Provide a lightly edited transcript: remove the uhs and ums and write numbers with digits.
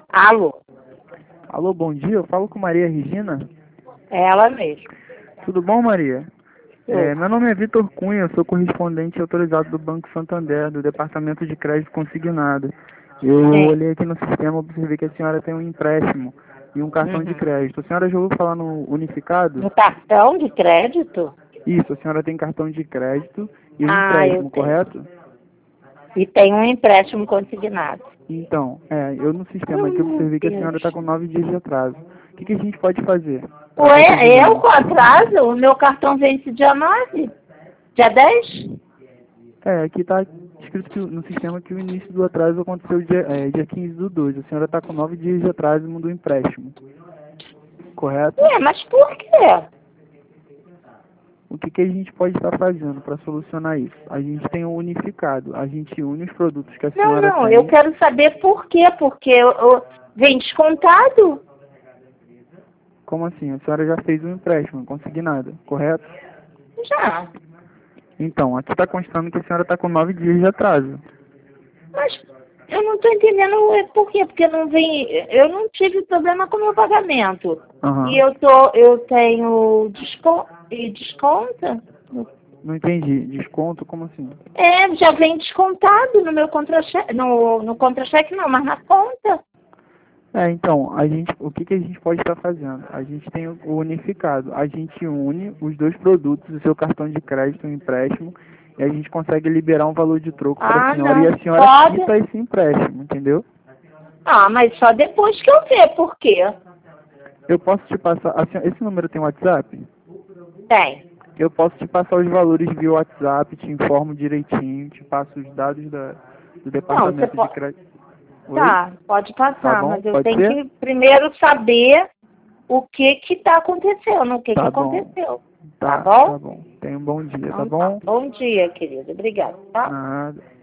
Alô? Alô, bom dia. Eu falo com Maria Regina. É ela mesmo. Tudo bom, Maria? Oi. Meu nome é Vitor Cunha, eu sou correspondente autorizado do Banco Santander, do Departamento de Crédito Consignado. Eu Sim. olhei aqui no sistema, observei que a senhora tem um empréstimo e um cartão de Uhum. crédito. A senhora já ouviu falar no Unificado? No cartão de crédito? Isso, a senhora tem cartão de crédito e um Ah, eu empréstimo, tenho. correto? E tem um empréstimo consignado. Então, eu no sistema aqui Meu observei que a senhora está Deus. com 9 dias de atraso. O que a gente pode fazer para estar te Ué, eu ajudando? com atraso? O meu cartão vence dia 9? Dia 10? Aqui está escrito no sistema que o início do atraso aconteceu dia 15/2. A senhora está com 9 dias de atraso do empréstimo, correto? Ué, mas por quê? O que a gente pode estar fazendo para solucionar isso? A gente tem um unificado, a gente une os produtos que a Não, senhora não, eu tem. quero saber por quê. Porque vem descontado? Como assim? A senhora já fez um empréstimo consignado, correto? Já. Então, aqui está constando que a senhora está com 9 dias de atraso. Mas eu não estou entendendo por quê. Porque não vem. Eu não tive problema com o meu pagamento. E Aham. eu tenho desconta? Não entendi. Desconto? Como assim? É, já vem descontado no meu contra-cheque. No contra-cheque não, mas na conta. Então, o que a gente pode estar fazendo? A gente tem o unificado. A gente une os dois produtos, o seu cartão de crédito e o empréstimo, e a gente consegue liberar um valor de troco para a Ah, senhora e não. a senhora Pode. quita esse empréstimo, entendeu? Ah, mas só depois que eu ver por quê. Eu posso te passar. Esse número tem WhatsApp? Tem. Eu posso te passar os valores via WhatsApp, te informo direitinho, te passo os dados do Não, você departamento de pode. crédito. Oi? Tá, pode Tá passar, bom? mas eu Pode tenho ser? que primeiro saber o que está acontecendo, o que Tá bom. aconteceu. Tá Tá bom? bom. Tenha um bom dia, tá Então tá. bom? Bom dia, querido. Obrigada, tá? Nada.